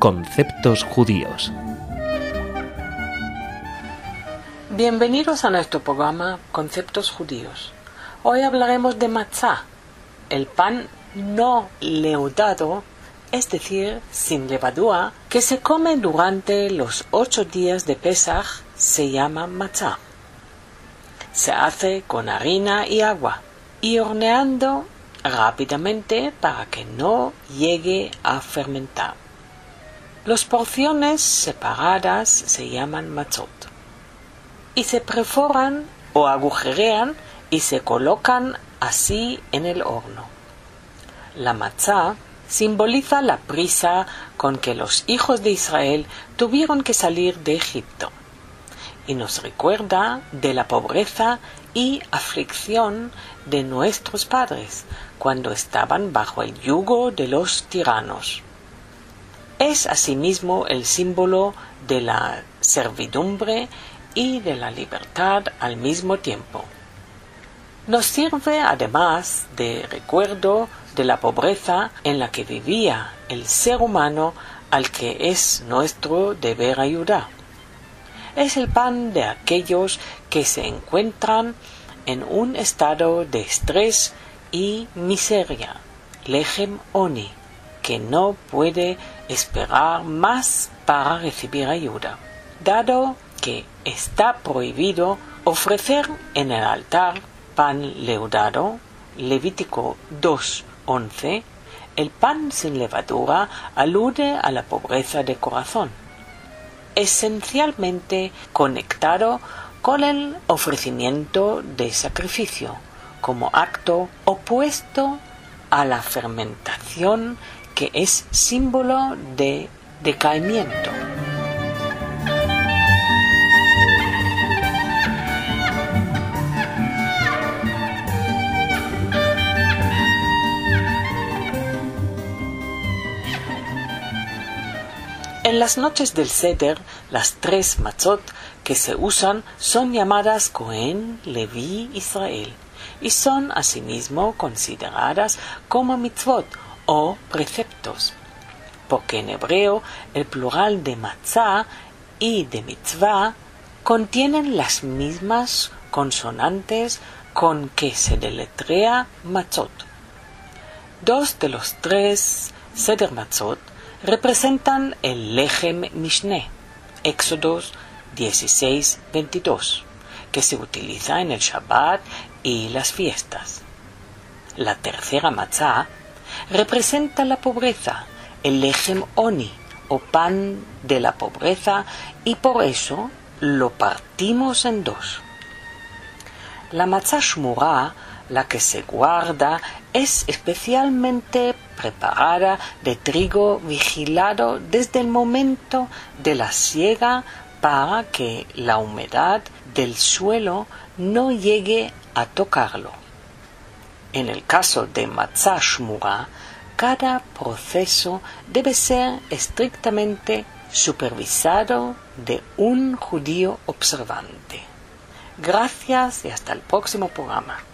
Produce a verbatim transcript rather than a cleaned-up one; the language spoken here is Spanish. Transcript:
Conceptos judíos. Bienvenidos a nuestro programa Conceptos judíos. Hoy hablaremos de matzá, el pan no leudado, es decir, sin levadura, que se come durante los ocho días de Pesaj, se llama matzá. Se hace con harina y agua y horneando rápidamente para que no llegue a fermentar. Las porciones separadas se llaman matzot y se perforan o agujerean y se colocan así en el horno. La matzá simboliza la prisa con que los hijos de Israel tuvieron que salir de Egipto y nos recuerda de la pobreza y aflicción de nuestros padres cuando estaban bajo el yugo de los tiranos. Es asimismo el símbolo de la servidumbre y de la libertad al mismo tiempo. Nos sirve además de recuerdo de la pobreza en la que vivía el ser humano al que es nuestro deber ayudar. Es el pan de aquellos que se encuentran en un estado de estrés y miseria, lechem oni, que no puede esperar más para recibir ayuda, dado que está prohibido ofrecer en el altar pan leudado. Levítico dos once. El pan sin levadura alude a la pobreza de corazón, esencialmente conectado con el ofrecimiento de sacrificio, como acto opuesto a la fermentación, que es símbolo de decaimiento. En las noches del Seder, las tres matzot que se usan son llamadas Cohen, Leví, Israel, y son asimismo consideradas como mitzvot o preceptos, porque en hebreo el plural de matzá y de mitzvah contienen las mismas consonantes con que se deletrea matzot. Dos de los tres Seder matzot representan el lechem mishne, Éxodos dieciséis veintidós, que se utiliza en el Shabbat y las fiestas. La tercera matzá representa la pobreza, el lechem oni, o pan de la pobreza, y por eso lo partimos en dos. La matzá shmurá, la que se guarda, es especialmente preparada de trigo vigilado desde el momento de la siega para que la humedad del suelo no llegue a tocarlo. En el caso de matzá shmurá, cada proceso debe ser estrictamente supervisado de un judío observante. Gracias y hasta el próximo programa.